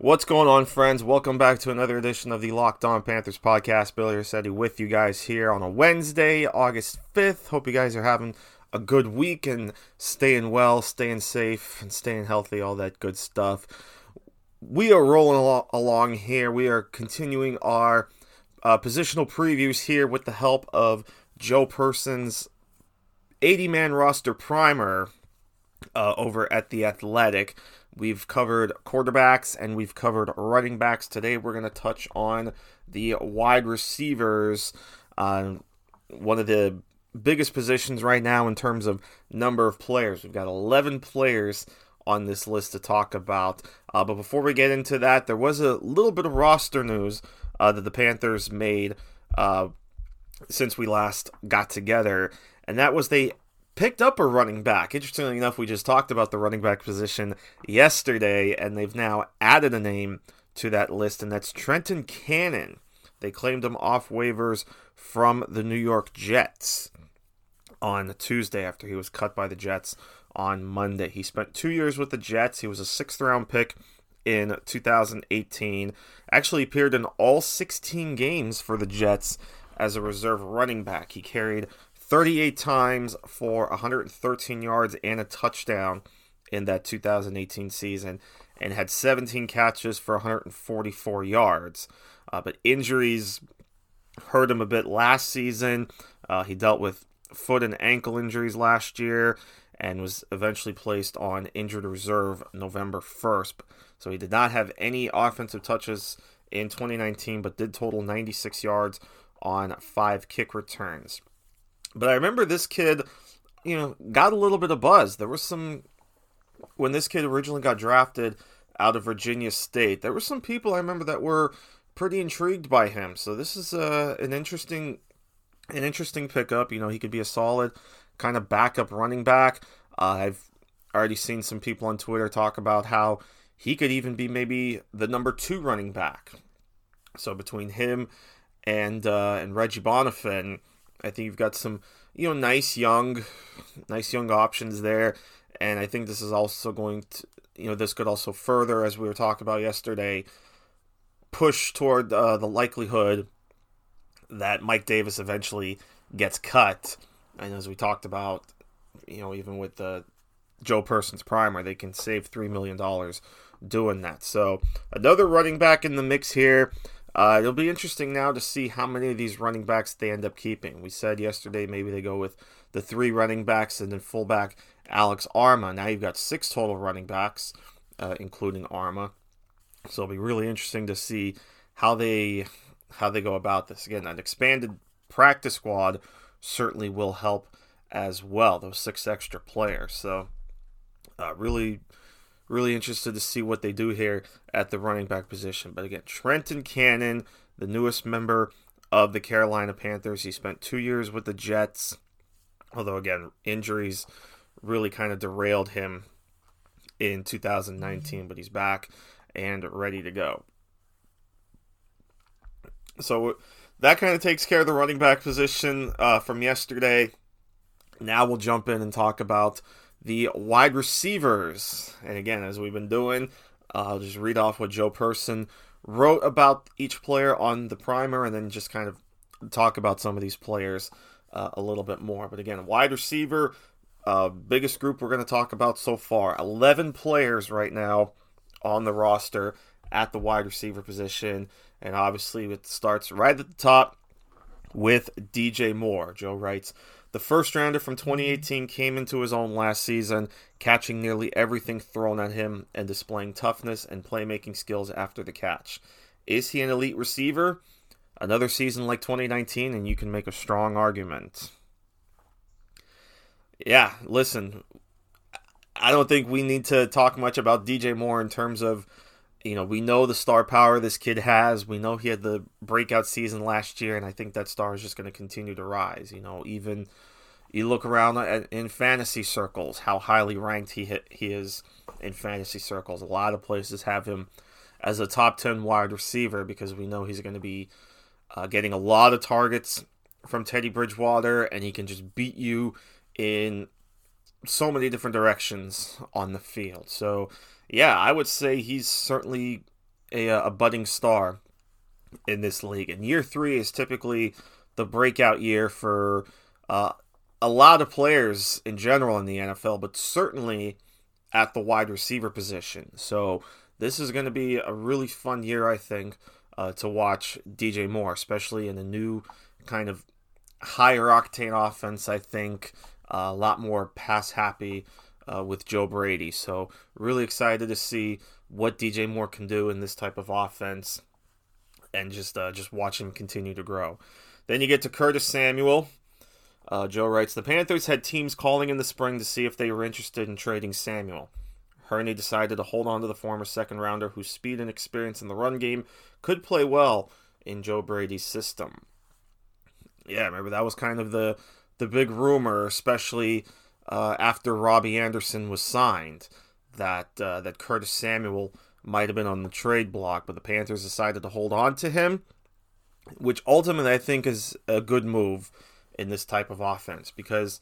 What's going on, friends? Welcome back to another edition of the Locked On Panthers podcast. Billy Rossetti with you guys here on a Wednesday, August 5th. Hope you guys are having a good week and staying well, staying safe, and staying healthy, all that good stuff. We are rolling along here. We are continuing our positional previews here with the help of Joe Person's 80-man roster primer over at The Athletic. We've covered quarterbacks and we've covered running backs. Today we're going to touch on the wide receivers, one of the biggest positions right now in terms of number of players. We've got 11 players on this list to talk about. But before we get into that, there was a little bit of roster news that the Panthers made since we last got together, and that was they picked up a running back. Interestingly enough, we just talked about the running back position yesterday, and they've now added a name to that list, and that's Trenton Cannon. They claimed him off waivers from the New York Jets on Tuesday after he was cut by the Jets on Monday. He spent 2 years with the Jets. He was a sixth-round pick in 2018. Actually appeared in all 16 games for the Jets as a reserve running back. He carried 38 times for 113 yards and a touchdown in that 2018 season, and had 17 catches for 144 yards. But injuries hurt him a bit last season. He dealt with foot and ankle injuries last year and was eventually placed on injured reserve November 1st. So he did not have any offensive touches in 2019, but did total 96 yards on 5 kick returns. But I remember this kid, got a little bit of buzz. There was when this kid originally got drafted out of Virginia State, there were some people I remember that were pretty intrigued by him. So this is an interesting pickup. He could be a solid kind of backup running back. I've already seen some people on Twitter talk about how he could even be maybe the number 2 running back. So between him and Reggie Bonifant, I think you've got some, nice young options there, and I think this is also going to, this could also further, as we were talking about yesterday, push toward the likelihood that Mike Davis eventually gets cut. And as we talked about, even with the Joe Person's primer, they can save $3 million doing that. So another running back in the mix here. It'll be interesting now to see how many of these running backs they end up keeping. We said yesterday maybe they go with the 3 running backs and then fullback Alex Arma. Now you've got 6 total running backs, including Arma. So it'll be really interesting to see how they go about this. Again, an expanded practice squad certainly will help as well, those 6 extra players. So really interested to see what they do here at the running back position. But again, Trenton Cannon, the newest member of the Carolina Panthers. He spent 2 years with the Jets, although again, injuries really kind of derailed him in 2019, but he's back and ready to go. So that kind of takes care of the running back position from yesterday. Now we'll jump in and talk about the wide receivers. And again, as we've been doing, I'll just read off what Joe Person wrote about each player on the primer and then just kind of talk about some of these players a little bit more. But again, wide receiver, biggest group we're going to talk about so far. 11 players right now on the roster at the wide receiver position. And obviously it starts right at the top with DJ Moore. Joe writes, the first rounder from 2018 came into his own last season, catching nearly everything thrown at him and displaying toughness and playmaking skills after the catch. Is he an elite receiver? Another season like 2019 and you can make a strong argument. Yeah, listen, I don't think we need to talk much about DJ Moore in terms of, we know the star power this kid has. We know he had the breakout season last year, and I think that star is just going to continue to rise. Even you look around in fantasy circles, how highly ranked he is in fantasy circles. A lot of places have him as a top 10 wide receiver because we know he's going to be getting a lot of targets from Teddy Bridgewater, and he can just beat you in so many different directions on the field. So, yeah, I would say he's certainly a budding star in this league. And year 3 is typically the breakout year for a lot of players in general in the NFL, but certainly at the wide receiver position. So this is going to be a really fun year, I think, to watch DJ Moore, especially in a new kind of higher octane offense. I think a lot more pass happy with Joe Brady. So really excited to see what DJ Moore can do in this type of offense, and just watch him continue to grow. Then you get to Curtis Samuel. Joe writes, the Panthers had teams calling in the spring to see if they were interested in trading Samuel. Hurney decided to hold on to the former second-rounder whose speed and experience in the run game could play well in Joe Brady's system. Yeah, remember that was kind of the big rumor, especially after Robbie Anderson was signed, that Curtis Samuel might have been on the trade block, but the Panthers decided to hold on to him, which ultimately I think is a good move in this type of offense, because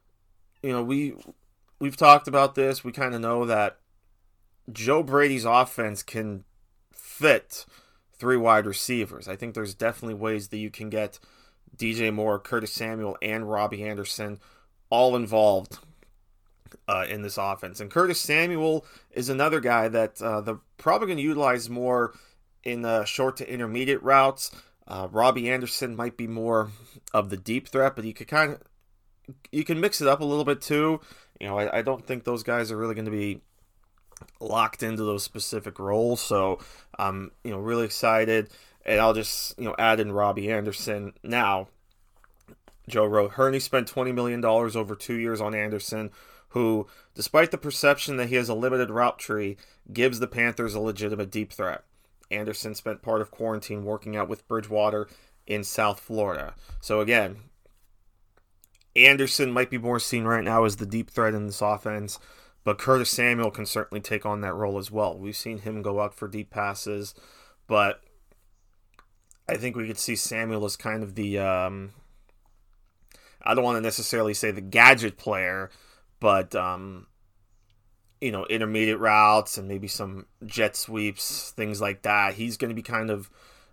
we've talked about this. We kind of know that Joe Brady's offense can fit 3 wide receivers. I think there's definitely ways that you can get DJ Moore, Curtis Samuel, and Robbie Anderson all involved in this offense. And Curtis Samuel is another guy that they're probably going to utilize more in short to intermediate routes. Robbie Anderson might be more of the deep threat, but you can mix it up a little bit too. I don't think those guys are really going to be locked into those specific roles. So I'm really excited, and I'll just add in Robbie Anderson now. Joe wrote, Hurney spent $20 million over 2 years on Anderson, who, despite the perception that he has a limited route tree, gives the Panthers a legitimate deep threat. Anderson spent part of quarantine working out with Bridgewater in South Florida. So again, Anderson might be more seen right now as the deep threat in this offense, but Curtis Samuel can certainly take on that role as well. We've seen him go out for deep passes, but I think we could see Samuel as kind of the, I don't want to necessarily say the gadget player, but intermediate routes and maybe some jet sweeps, things like that. He's going to be kind of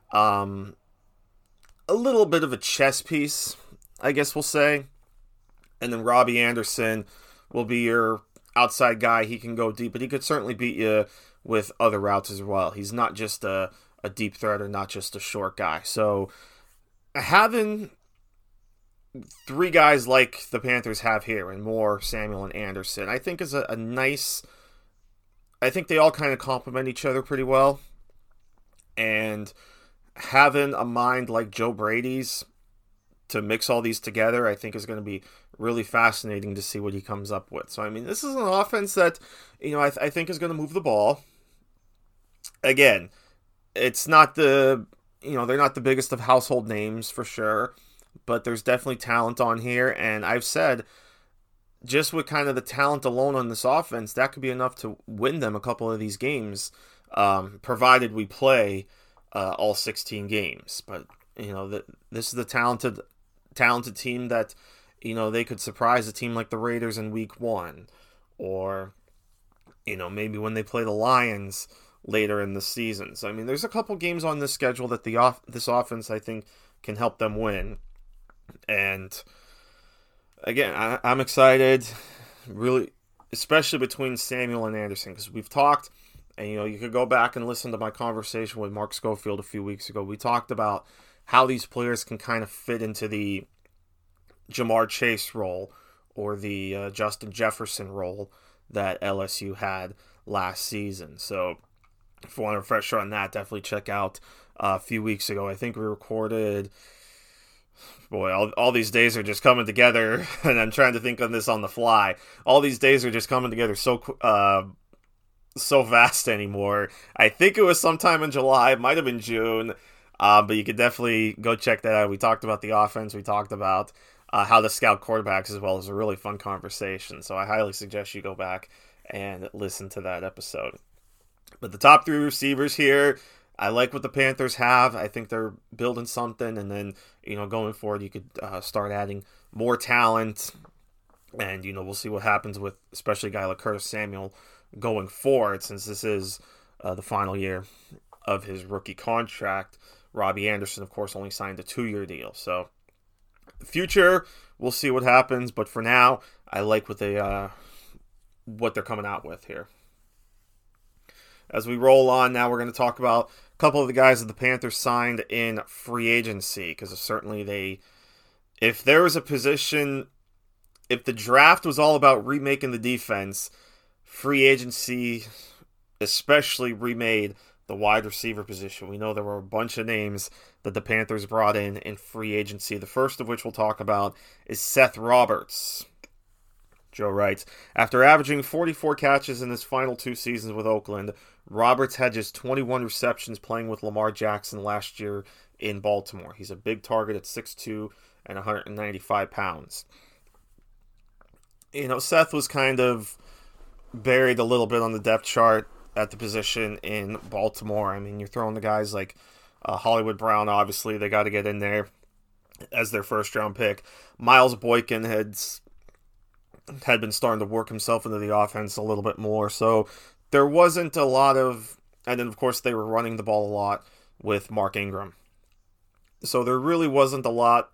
a little bit of a chess piece, I guess we'll say. And then Robbie Anderson will be your outside guy. He can go deep, but he could certainly beat you with other routes as well. He's not just a deep threat or not just a short guy. So having 3 guys like the Panthers have here, and Moore, Samuel, and Anderson, I think is a nice... I think they all kind of complement each other pretty well. And having a mind like Joe Brady's to mix all these together, I think is going to be really fascinating to see what he comes up with. So, I mean, this is an offense that, I think is going to move the ball. Again, it's not they're not the biggest of household names for sure, but there's definitely talent on here, and I've said, just with kind of the talent alone on this offense, that could be enough to win them a couple of these games, provided we play all 16 games. But, this is the talented team that, they could surprise a team like the Raiders in week 1, or, maybe when they play the Lions later in the season. So, I mean, there's a couple games on this schedule that this offense, I think, can help them win. And again, I'm excited, really, especially between Samuel and Anderson, because we've talked, and you could go back and listen to my conversation with Mark Schofield a few weeks ago. We talked about how these players can kind of fit into the Jamar Chase role or the Justin Jefferson role that LSU had last season. So if you want a refresher on that, definitely check out a few weeks ago. I think we recorded... Boy, all these days are just coming together, and I'm trying to think on this on the fly. All these days are just coming together so fast anymore. I think it was sometime in July. It might have been June, but you could definitely go check that out. We talked about the offense. We talked about how to scout quarterbacks as well. It was a really fun conversation, so I highly suggest you go back and listen to that episode. But the top 3 receivers here, I like what the Panthers have. I think they're building something, and then, going forward, you could start adding more talent, and, we'll see what happens with especially a guy like Curtis Samuel going forward, since this is the final year of his rookie contract. Robbie Anderson, of course, only signed a 2-year deal. So the future, we'll see what happens. But for now, I like what they're coming out with here. As we roll on, now we're going to talk about a couple of the guys that the Panthers signed in free agency, because certainly if there was a position, if the draft was all about remaking the defense, free agency especially remade the wide receiver position. We know there were a bunch of names that the Panthers brought in free agency. The first of which we'll talk about is Seth Roberts. Joe writes, after averaging 44 catches in his final 2 seasons with Oakland, Roberts had just 21 receptions playing with Lamar Jackson last year in Baltimore. He's a big target at 6'2" and 195 pounds. Seth was kind of buried a little bit on the depth chart at the position in Baltimore. I mean, you're throwing the guys like Hollywood Brown, obviously. They got to get in there as their first-round pick. Miles Boykin had been starting to work himself into the offense a little bit more. So there wasn't a lot of... And then, of course, they were running the ball a lot with Mark Ingram. So there really wasn't a lot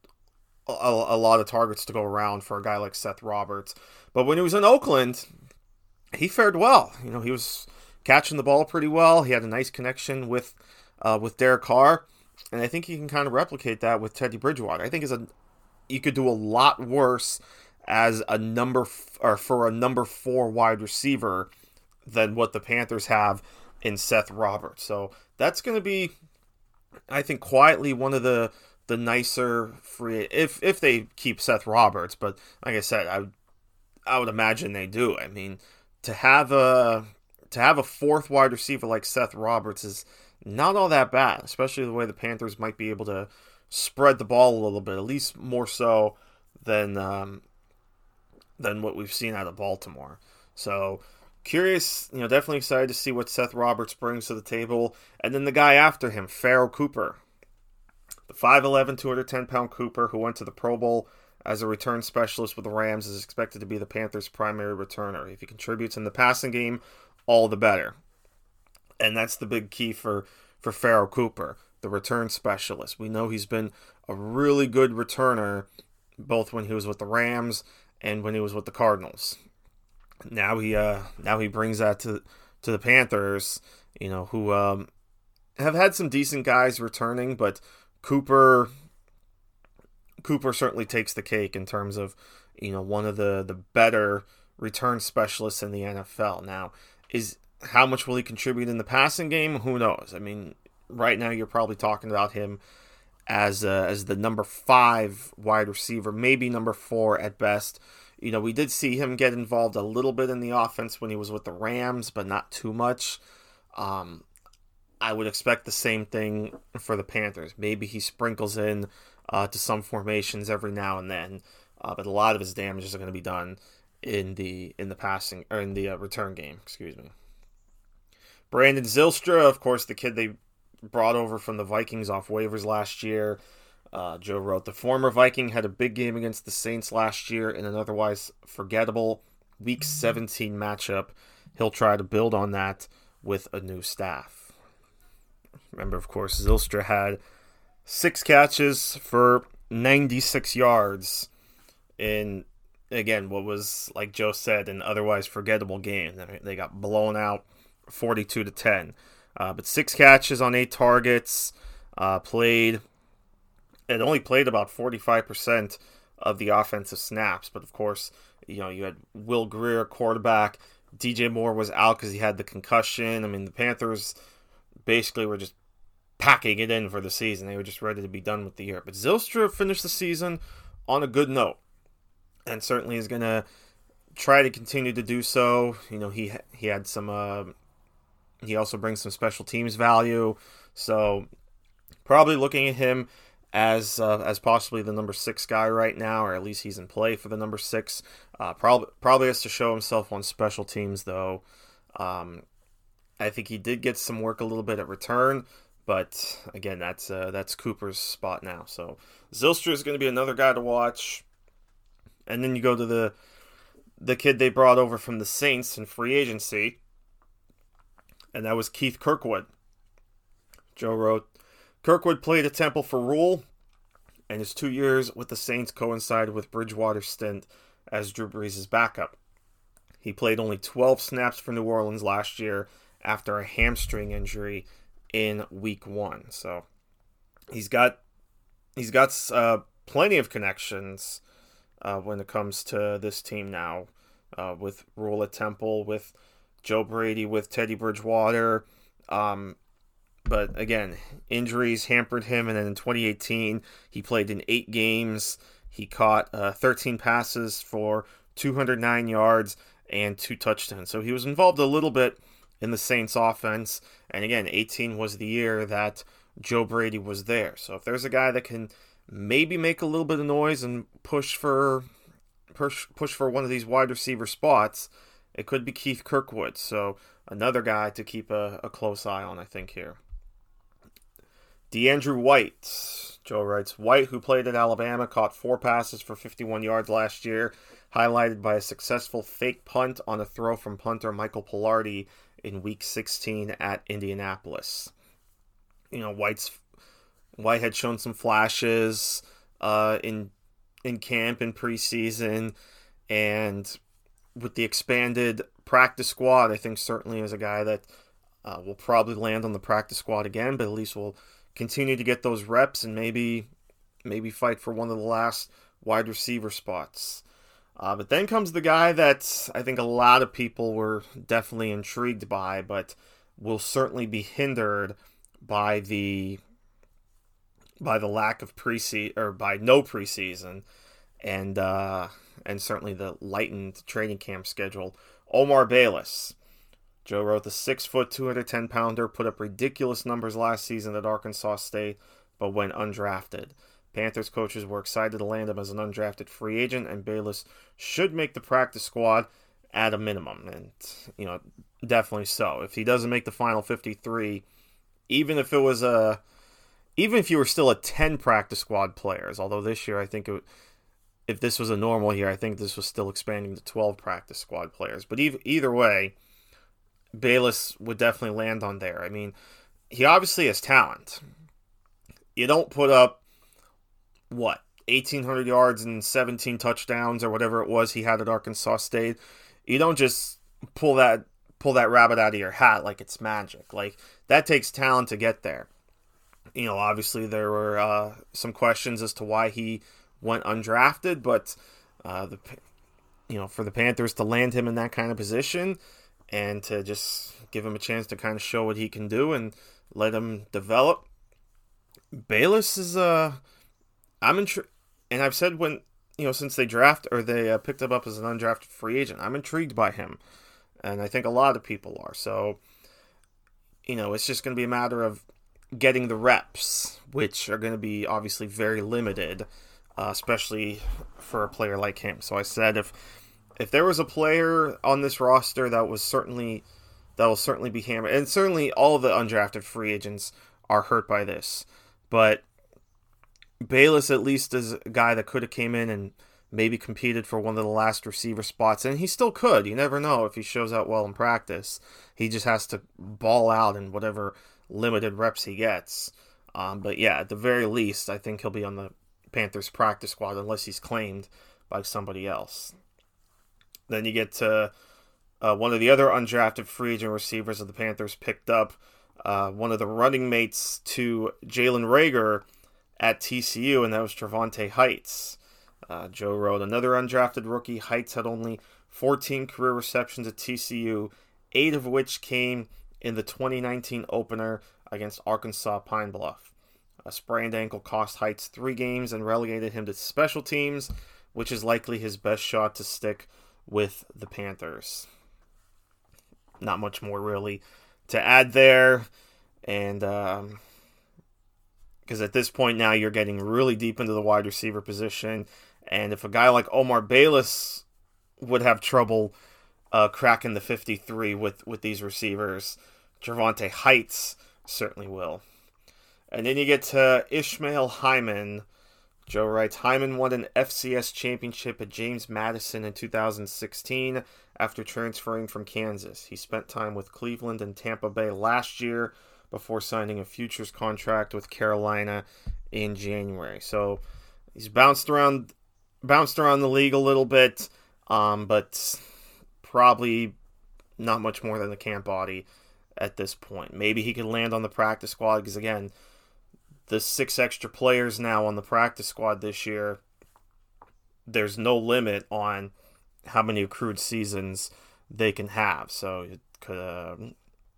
of targets to go around for a guy like Seth Roberts. But when he was in Oakland, he fared well. He was catching the ball pretty well. He had a nice connection with Derek Carr, and I think he can kind of replicate that with Teddy Bridgewater. I think you could do a lot worse as a for a number 4 wide receiver than what the Panthers have in Seth Roberts. So that's going to be, I think, quietly one of the nicer free, if they keep Seth Roberts. But like I said, I would imagine they do. I mean, to have a 4th wide receiver like Seth Roberts is not all that bad, especially the way the Panthers might be able to spread the ball a little bit, at least more so than what we've seen out of Baltimore. So curious, definitely excited to see what Seth Roberts brings to the table. And then the guy after him, Pharoh Cooper. The 5'11", 210-pound Cooper, who went to the Pro Bowl as a return specialist with the Rams, is expected to be the Panthers' primary returner. If he contributes in the passing game, all the better. And that's the big key for Pharoh Cooper, the return specialist. We know he's been a really good returner, both when he was with the Rams and when he was with the Cardinals. Now he brings that to the Panthers, who have had some decent guys returning, but Cooper certainly takes the cake in terms of, one of the better return specialists in the NFL. Now, how much will he contribute in the passing game? Who knows? I mean, right now you're probably talking about him as the number 5 wide receiver, maybe number 4 at best. We did see him get involved a little bit in the offense when he was with the Rams, but not too much. I would expect the same thing for the Panthers. Maybe he sprinkles in to some formations every now and then, but a lot of his damage is going to be done in the passing or in the return game. Excuse me. Brandon Zylstra, of course, the kid they brought over from the Vikings off waivers last year. Joe wrote, the former Viking had a big game against the Saints last year in an otherwise forgettable Week 17 matchup. He'll try to build on that with a new staff. Remember, of course, Zylstra had 6 catches for 96 yards in, again, what was, like Joe said, an otherwise forgettable game. They got blown out 42-10. But 6 catches on 8 targets, only played about 45% of the offensive snaps. But of course, you had Will Grier, quarterback. DJ Moore was out because he had the concussion. I mean, the Panthers basically were just packing it in for the season. They were just ready to be done with the year. But Zylstra finished the season on a good note, and certainly is going to try to continue to do so. He had some. He also brings some special teams value, so probably looking at him as possibly the number 6 guy right now, or at least he's in play for the number 6. Probably has to show himself on special teams, though. I think he did get some work a little bit at return, but again, that's Cooper's spot now. So Zylstra is going to be another guy to watch, and then you go to the kid they brought over from the Saints in free agency, and that was Keith Kirkwood. Joe wrote, Kirkwood played at Temple for Rule, and his 2 years with the Saints coincided with Bridgewater's stint as Drew Brees' backup. He played only 12 snaps for New Orleans last year after a hamstring injury in Week 1. So he's got plenty of connections when it comes to this team now, with Rule at Temple, with Joe Brady, with Teddy Bridgewater. But again, injuries hampered him, and then in 2018, he played in 8 games. He caught 13 passes for 209 yards and 2 touchdowns. So he was involved a little bit in the Saints offense. And again, 18 was the year that Joe Brady was there. So if there's a guy that can maybe make a little bit of noise and push for one of these wide receiver spots, it could be Keith Kirkwood. So another guy to keep a close eye on, I think, here. DeAndrew White. Joe writes, White, who played at Alabama, caught 4 passes for 51 yards last year, highlighted by a successful fake punt on a throw from punter Michael Pilardi in Week 16 at Indianapolis. You know, White had shown some flashes in camp and preseason, and with the expanded practice squad, I think certainly is a guy that will probably land on the practice squad again, but at least will continue to get those reps and maybe fight for one of the last wide receiver spots. But then comes the guy that I think a lot of people were definitely intrigued by, but will certainly be hindered by the lack of preseason, or by no preseason, and certainly the lightened training camp schedule. Omar Bayless. Joe wrote, the 6', 210-pounder put up ridiculous numbers last season at Arkansas State, but went undrafted. Panthers coaches were excited to land him as an undrafted free agent, and Bayless should make the practice squad at a minimum. And, you know, definitely so. If he doesn't make the final 53, even if you were still at 10 practice squad players, although this year I think if this was a normal year, I think this was still expanding to 12 practice squad players. But either way, Bayless would definitely land on there. I mean, he obviously has talent. You don't put up, 1,800 yards and 17 touchdowns or whatever it was he had at Arkansas State. You don't just pull that rabbit out of your hat like it's magic. Like, that takes talent to get there. You know, obviously there were some questions as to why he went undrafted, but for the Panthers to land him in that kind of position and to just give him a chance to kind of show what he can do and let him develop, Bayless is I'm intrigued, and I've said since they picked him up as an undrafted free agent, I'm intrigued by him, and I think a lot of people are. So, it's just going to be a matter of getting the reps, which are going to be obviously very limited, especially for a player like him. So I said if there was a player on this roster that will certainly be hammered, and certainly all the undrafted free agents are hurt by this, but Bayless at least is a guy that could have came in and maybe competed for one of the last receiver spots, and he still could. You never know if he shows out well in practice. He just has to ball out in whatever limited reps he gets. But yeah, at the very least, I think he'll be on the Panthers practice squad unless he's claimed by somebody else. Then you get to one of the other undrafted free agent receivers that the Panthers picked up, one of the running mates to Jalen Reagor at TCU, and that was Trevante Heights. Joe wrote, another undrafted rookie. Heights had only 14 career receptions at TCU, 8 of which came in the 2019 opener against Arkansas Pine Bluff. A sprained ankle cost Heights 3 games and relegated him to special teams, which is likely his best shot to stick with the Panthers. Not much more really to add there, and because at this point now you're getting really deep into the wide receiver position, and if a guy like Omar Bayless would have trouble cracking the 53 with these receivers, Trevante Heights certainly will. And then you get to Ishmael Hyman. Joe writes, Hyman won an FCS championship at James Madison in 2016 after transferring from Kansas. He spent time with Cleveland and Tampa Bay last year, before signing a futures contract with Carolina in January. So he's bounced around the league a little bit, but probably not much more than a camp body at this point. Maybe he could land on the practice squad because, again, the 6 extra players now on the practice squad this year, there's no limit on how many accrued seasons they can have. So it could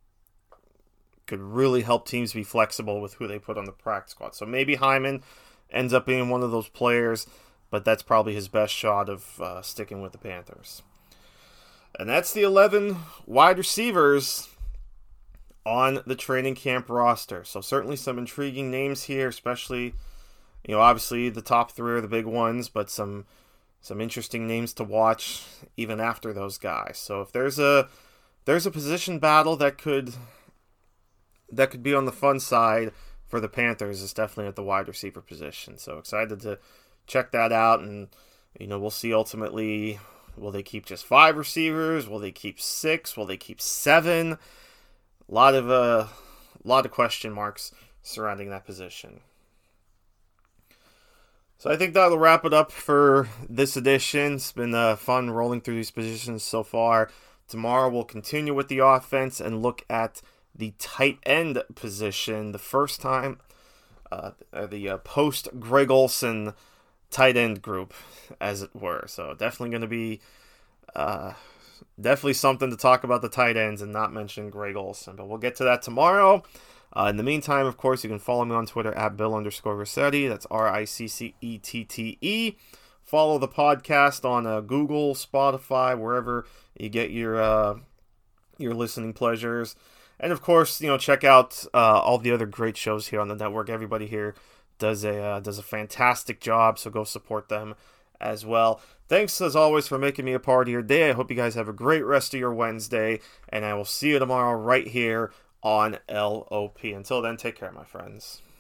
really help teams be flexible with who they put on the practice squad. So maybe Hyman ends up being one of those players, but that's probably his best shot of sticking with the Panthers. And that's the 11 wide receivers on the training camp roster. So certainly some intriguing names here, especially, obviously the top 3 are the big ones, but some interesting names to watch even after those guys. So if there's a position battle that could be on the fun side for the Panthers, it's definitely at the wide receiver position. So excited to check that out, and we'll see ultimately, will they keep just 5 receivers? Will they keep 6? Will they keep 7? A lot of question marks surrounding that position. So I think that'll wrap it up for this edition. It's been fun rolling through these positions so far. Tomorrow we'll continue with the offense and look at the tight end position. The first time, the post Greg Olsen tight end group, as it were. So definitely going to be definitely something to talk about the tight ends and not mention Greg Olsen. But we'll get to that tomorrow. In the meantime, of course, you can follow me on Twitter at Bill_Rossetti. That's RICCETTE. Follow the podcast on Google, Spotify, wherever you get your listening pleasures. And of course, check out all the other great shows here on the network. Everybody here does a fantastic job, so go support them as well. Thanks as always for making me a part of your day. I hope you guys have a great rest of your Wednesday, and I will see you tomorrow right here on LOP. Until then, take care, my friends.